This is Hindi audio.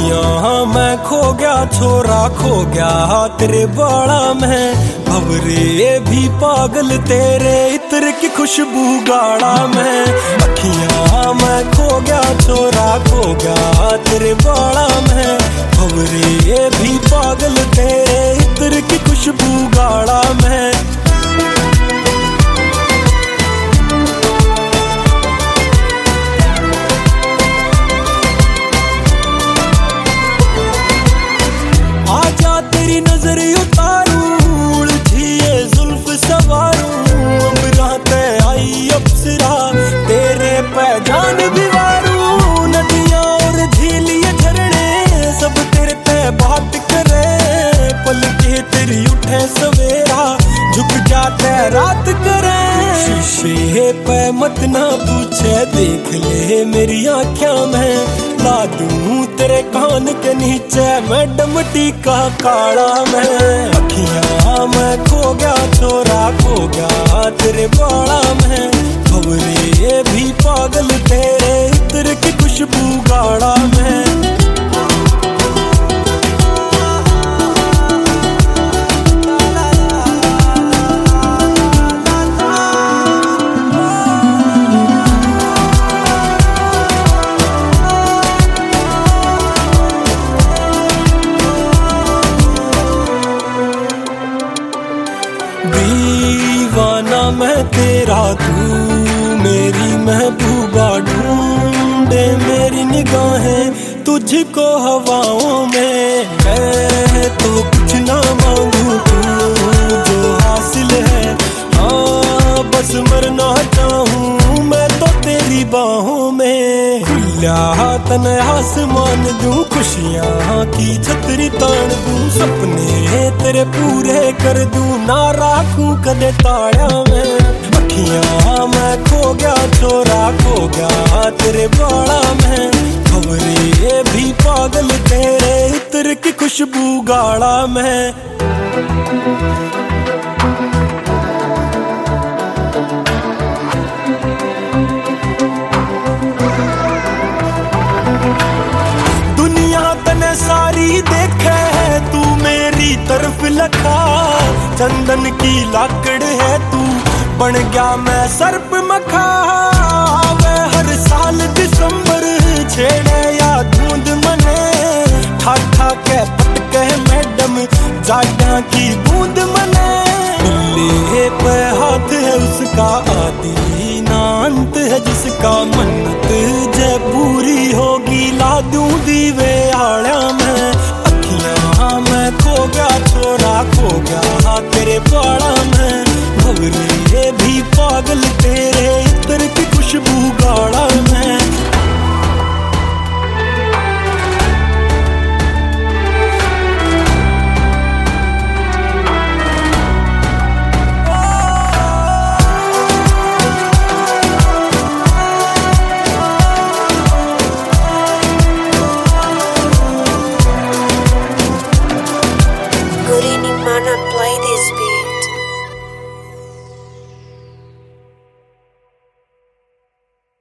अखियां मैं खो गया छोरा खो गया तेरे बाड़ा में, भंवरे भी पागल तेरे इत्र की खुशबू गाड़ा में। अखियां मैं खो गया छोरा खो गया तेरे बाड़ा में, भंवरे भी पागल तेरे इत्र की खुशबू गाड़ा में। आजा तेरी नजर उतारूं, उलझी ये जुल्फ सवारूं, अम्बरा ते आई अप्सरा तेरे पहचान दीवारूं। नदियां और झील ये झरने सब तेरे पे बात करे, पलके तेरी उठे सवेरा झुक जाते रात करे। शीशे पे मत ना पूछे देख ले मेरी आँखों में, ला दूं तेरे कान के नीचे मैडम टीका काड़ा में। अखियां मैं खो गया छोरा खो गया तेरे बाड़ा में, भंवरे भी पागल तेरे इत्र की खुशबू गाड़ा में। दीवाना मैं तेरा तू मेरी महबूबा, ढूंढे मेरी निगाहें तुझको हवाओं में। मैं तो कुछ ना मांगू तू जो हासिल है, हाँ बस मरना चाहूँ मैं तो तेरी बाहों में। खुला तन आसमान दूं, खुशियाँ की छतरी तान दूं, सपने तेरे पूरे कर दूं, ना राखूं कदे ताड़ा में। अखियां मैं खो गया छोरा खो गया तेरे बाड़ा में, भंवरे भी पागल तेरे इत्र की खुशबू गाड़ा में। सारी देखे है तू मेरी तरफ लखा, चंदन की लाकड़ है तू बन गया मैं सर्प मखा। वे हर साल दिसंबर छेड़े या धुंध मने, ठा ठा के पटके मैडम जाड़ा की बूंद मने। बिल्ले पे हाथ है उसका आदि ना अंत है जिसका, मन्नत जे पूरी होगी ला दूं दीवे आड़ा में। अखियां मैं खो गया छोरा खो गया तेरे बाड़ा में, भंवरे भी पागल तेरे